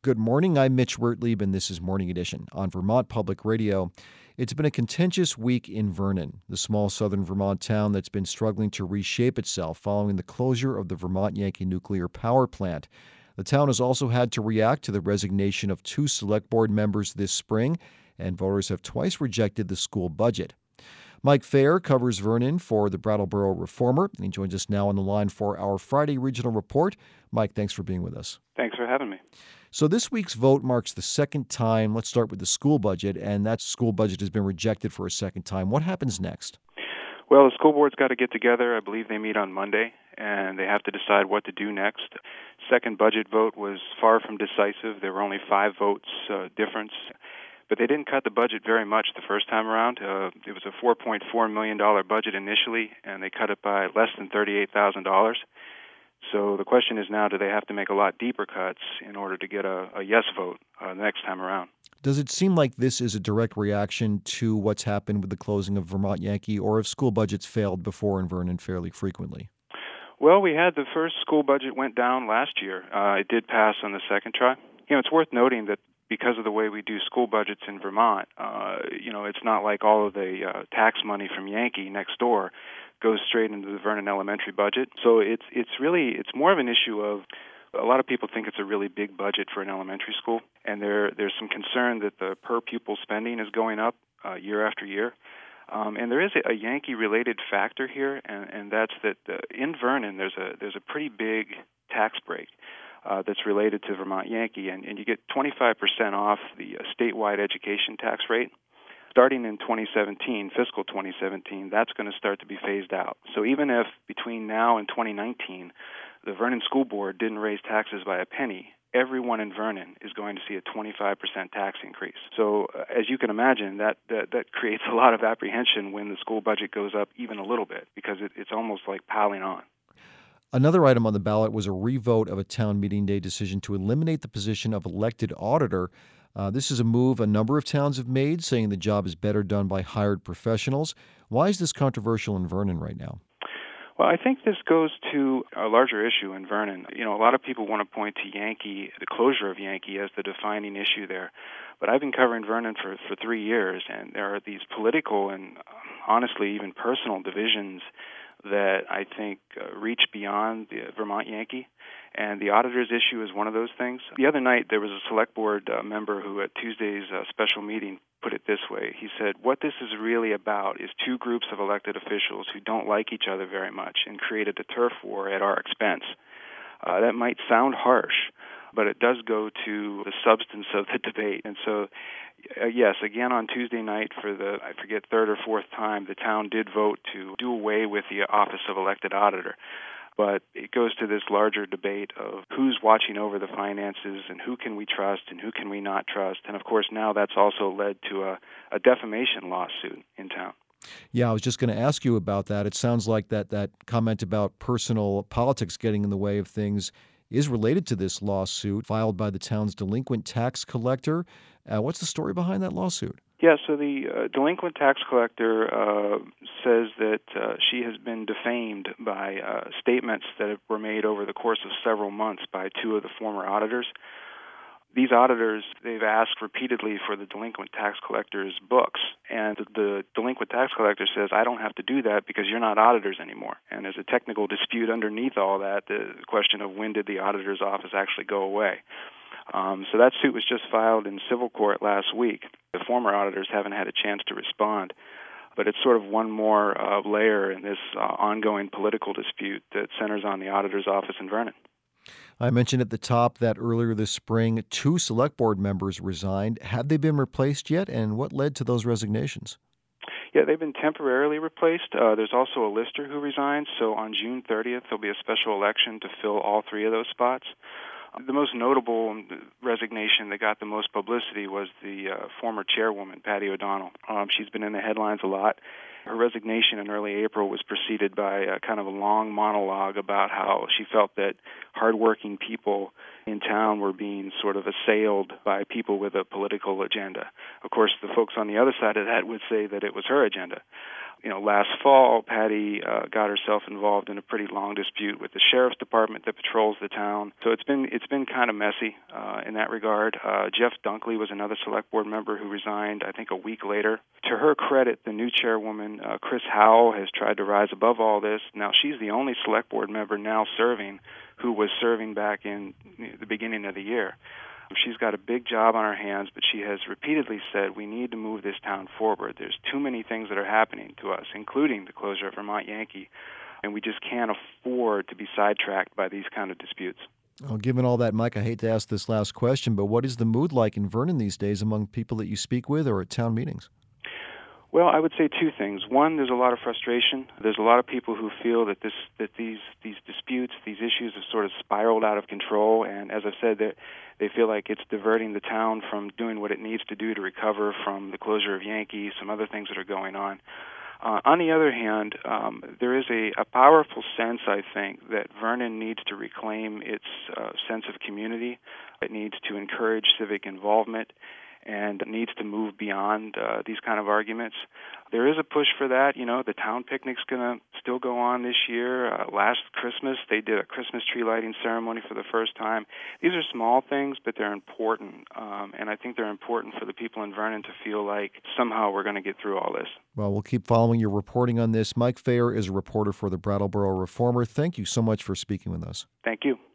Good morning. I'm Mitch Wertlieb, and this is Morning Edition on Vermont Public Radio. It's been a contentious week in Vernon, the small southern Vermont town that's been struggling to reshape itself following the closure of the Vermont Yankee nuclear power plant. The town has also had to react to the resignation of 2 select board members this spring, and voters have twice rejected the school budget. Mike Fair covers Vernon for the Brattleboro Reformer, and he joins us now on the line for our Friday regional report. Mike, thanks for being with us. Thanks for having me. So this week's vote marks the second time. Let's start with the school budget, and that school budget has been rejected for a second time. What happens next? Well, the school board's got to get together. I believe they meet on Monday, and they have to decide what to do next. Second budget vote was far from decisive. There were only 5 votes difference. But they didn't cut the budget very much the first time around. It was a $4.4 million budget initially, and they cut it by less than $38,000. So the question is now, do they have to make a lot deeper cuts in order to get a yes vote the next time around? Does it seem like this is a direct reaction to what's happened with the closing of Vermont Yankee, or have school budgets failed before in Vernon fairly frequently? Well, we had the first school budget went down last year. It did pass on the second try. It's worth noting that because of the way we do school budgets in Vermont, it's not like all of the tax money from Yankee next door goes straight into the Vernon Elementary budget. So it's more of an issue of a lot of people think it's a really big budget for an elementary school, and there's some concern that the per pupil spending is going up year after year. And there is a Yankee-related factor here, and that's that in Vernon there's a pretty big tax break that's related to Vermont Yankee, and you get 25% off the statewide education tax rate. Starting in 2017, fiscal 2017, that's going to start to be phased out. So even if between now and 2019, the Vernon School Board didn't raise taxes by a penny, everyone in Vernon is going to see a 25% tax increase. So as you can imagine, that creates a lot of apprehension when the school budget goes up even a little bit, because it's almost like piling on. Another item on the ballot was a revote of a town meeting day decision to eliminate the position of elected auditor. This is a move a number of towns have made, saying the job is better done by hired professionals. Why is this controversial in Vernon right now? Well, I think this goes to a larger issue in Vernon. A lot of people want to point to Yankee, the closure of Yankee, as the defining issue there. But I've been covering Vernon for 3 years, and there are these political and honestly even personal divisions that I think reach beyond the Vermont Yankee. And the auditor's issue is one of those things. The other night, there was a select board member who at Tuesday's special meeting put it this way. He said, what this is really about is 2 groups of elected officials who don't like each other very much and created a turf war at our expense. That might sound harsh, but it does go to the substance of the debate. And so, yes, again on Tuesday night for the, I forget, 3rd or 4th time, the town did vote to do away with the office of elected auditor. But it goes to this larger debate of who's watching over the finances and who can we trust and who can we not trust. And, of course, now that's also led to a defamation lawsuit in town. Yeah, I was just going to ask you about that. It sounds like that comment about personal politics getting in the way of things is related to this lawsuit filed by the town's delinquent tax collector. What's the story behind that lawsuit? Yeah, so the delinquent tax collector says that she has been defamed by statements that were made over the course of several months by 2 of the former auditors. These auditors, they've asked repeatedly for the delinquent tax collector's books, and the delinquent tax collector says, I don't have to do that because you're not auditors anymore. And there's a technical dispute underneath all that, the question of when did the auditor's office actually go away. So that suit was just filed in civil court last week. The former auditors haven't had a chance to respond, but it's sort of one more layer in this ongoing political dispute that centers on the auditor's office in Vernon. I mentioned at the top that earlier this spring, 2 select board members resigned. Have they been replaced yet, and what led to those resignations? Yeah, they've been temporarily replaced. There's also a lister who resigned, so on June 30th, there'll be a special election to fill all 3 of those spots. The most notable resignation that got the most publicity was the former chairwoman, Patty O'Donnell. She's been in the headlines a lot, Her resignation in early April was preceded by a kind of a long monologue about how she felt that hardworking people in town were being sort of assailed by people with a political agenda. Of course, the folks on the other side of that would say that it was her agenda. Last fall, Patty got herself involved in a pretty long dispute with the sheriff's department that patrols the town. So it's been kind of messy in that regard. Jeff Dunkley was another select board member who resigned, I think, a week later. To her credit, the new chairwoman, Chris Howell, has tried to rise above all this. Now, she's the only select board member now serving who was serving back in the beginning of the year. She's got a big job on her hands, but she has repeatedly said we need to move this town forward. There's too many things that are happening to us, including the closure of Vermont Yankee, and we just can't afford to be sidetracked by these kind of disputes. Well, given all that, Mike, I hate to ask this last question, but what is the mood like in Vernon these days among people that you speak with or at town meetings? Well, I would say two things. One, there's a lot of frustration. There's a lot of people who feel that these disputes, these issues have sort of spiraled out of control, and as I've said, they feel like it's diverting the town from doing what it needs to do to recover from the closure of Yankee, some other things that are going on. On the other hand, there is a powerful sense, I think, that Vernon needs to reclaim its sense of community. It needs to encourage civic involvement and needs to move beyond these kind of arguments. There is a push for that. The town picnic's going to still go on this year. Last Christmas, they did a Christmas tree lighting ceremony for the first time. These are small things, but they're important, and I think they're important for the people in Vernon to feel like somehow we're going to get through all this. Well, we'll keep following your reporting on this. Mike Phayer is a reporter for the Brattleboro Reformer. Thank you so much for speaking with us. Thank you.